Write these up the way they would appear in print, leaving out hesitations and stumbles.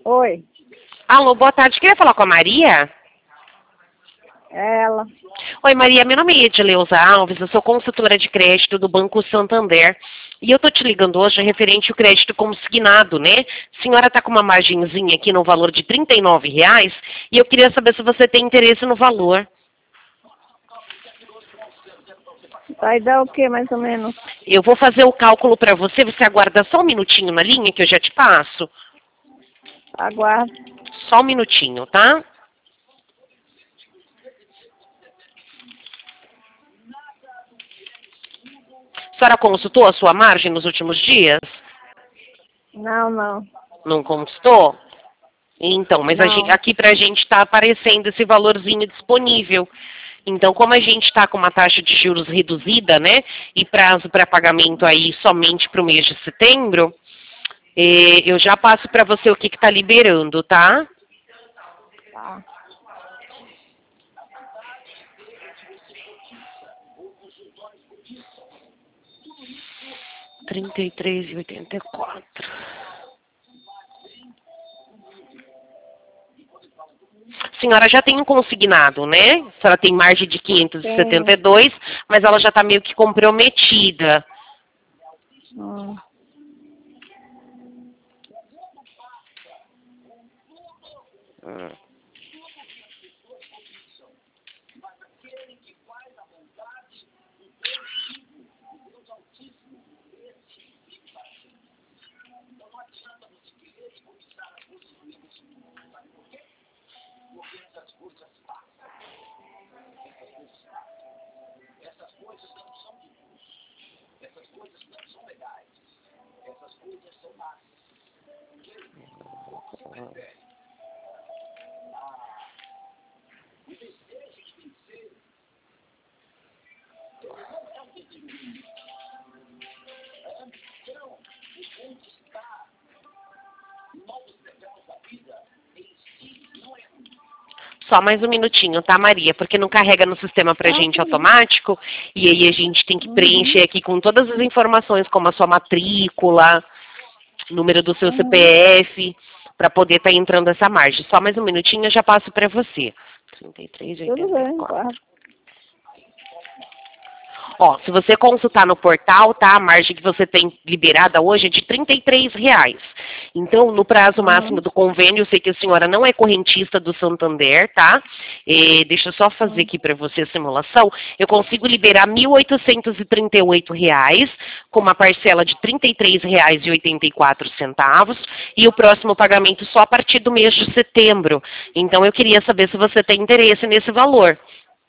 Oi, Alô, boa tarde. Queria falar com a Maria? ela. Oi, Maria. Meu nome é Edileuza Alves. Eu sou consultora de crédito do Banco Santander. E eu tô te ligando hoje referente ao crédito consignado, né? A senhora está com uma margenzinha aqui no valor de R$ 39 e eu queria saber se você tem interesse no valor. Vai dar o que, mais ou menos? Eu vou fazer o cálculo para você. Você aguarda só um minutinho na linha que eu já te passo? Aguardo. Só um minutinho, tá? A senhora consultou a sua margem nos últimos dias? Não. Não consultou? Então, mas Não. aqui para a gente está aparecendo esse valorzinho disponível. Então, como a gente está com uma taxa de juros reduzida, né, e prazo para pagamento aí somente para o mês de setembro, eu já passo para você o que está liberando, tá? Tá. R$ 33,84. A senhora já tem um consignado, né? A senhora tem margem de 572, mas ela já está meio que comprometida. Hum. Hum. Só mais um minutinho, tá, Maria? Porque não carrega no sistema pra gente automático. E aí a gente tem que preencher aqui com todas as informações, como a sua matrícula, número do seu CPF, para poder estar entrando essa margem. Só mais um minutinho eu já passo para você. Tudo bem, claro. Ó, se você consultar no portal, tá? A margem que você tem liberada hoje é de R$ 33. Então, no prazo máximo do convênio, eu sei que a senhora não é correntista do Santander, tá? Deixa eu só fazer aqui para você a simulação. Eu consigo liberar R$ 1.838, com uma parcela de R$ 33,84, e o próximo pagamento só a partir do mês de setembro. Então, eu queria saber se você tem interesse nesse valor.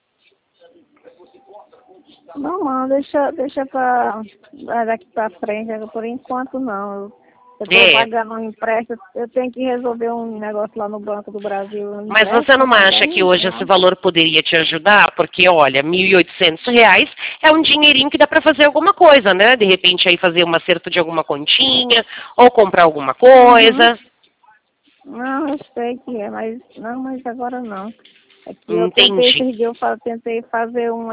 Não, deixa pra daqui pra frente, por enquanto não. Eu tô pagando um empréstimo, eu tenho que resolver um negócio lá no Banco do Brasil. Mas você não acha que hoje esse valor poderia te ajudar? Porque, olha, R$ 1.800 é um dinheirinho que dá para fazer alguma coisa, né? De repente aí fazer um acerto de alguma continha, ou comprar alguma coisa. Não, eu sei que é, mas agora não. É que eu Entendi. tentei fazer um,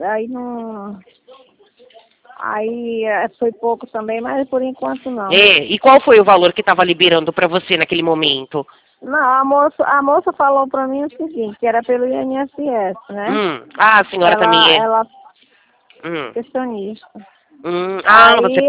aí foi pouco também, mas por enquanto não. E qual foi o valor que estava liberando para você naquele momento? Não, a moça falou para mim o seguinte, que era pelo INSS, né? Ah, a senhora também é. Ela pensionista. Você é Aí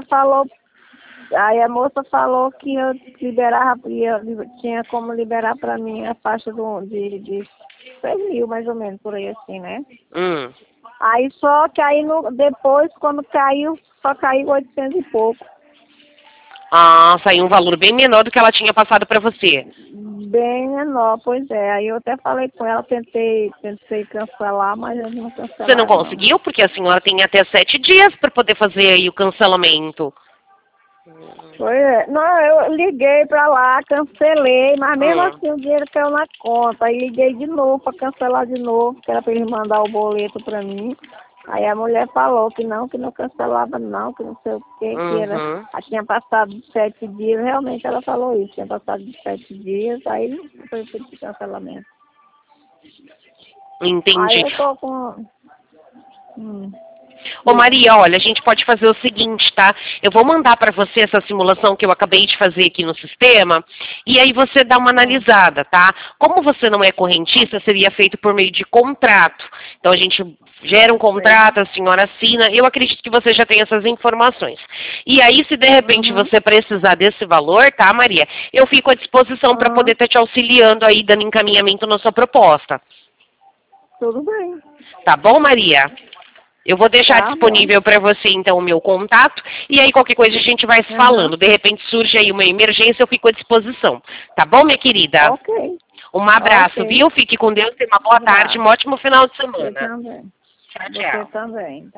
a moça falou que eu liberava, tinha como liberar para mim a faixa de 6 mil, mais ou menos, por aí assim, né? Aí só que aí depois, quando caiu, só caiu 800 e pouco. Ah, saiu um valor bem menor do que ela tinha passado para você. Bem menor, pois é. Aí eu até falei com ela, tentei cancelar, mas eu não cancelei. Você não conseguiu? Porque a senhora tem até 7 dias para poder fazer aí o cancelamento. Pois é. Não, eu liguei pra lá, cancelei, mas mesmo assim o dinheiro caiu na conta. Aí liguei de novo pra cancelar de novo, que era pra eles mandar o boleto pra mim. Aí a mulher falou que não cancelava não, que não sei o que era. Tinha passado de 7 dias, realmente ela falou isso, tinha passado de 7 dias, aí não foi de cancelamento. Entendi. Aí eu tô com... Ô Maria, olha, a gente pode fazer o seguinte, tá? Eu vou mandar para você essa simulação que eu acabei de fazer aqui no sistema, e aí você dá uma analisada, tá? Como você não é correntista, seria feito por meio de contrato. Então a gente gera um contrato, a senhora assina, eu acredito que você já tem essas informações. E aí, se de repente você precisar desse valor, tá, Maria? Eu fico à disposição para poder estar te auxiliando aí, dando encaminhamento na sua proposta. Tudo bem. Tá bom, Maria? Eu vou deixar Tá disponível para você, então, o meu contato. E aí, qualquer coisa, a gente vai se falando. De repente, surge aí uma emergência, eu fico à disposição. Tá bom, minha querida? Ok. Um abraço, viu? Fique com Deus. Tenha uma boa tarde, um ótimo final de Você semana. também. Tchau, tchau. Você também.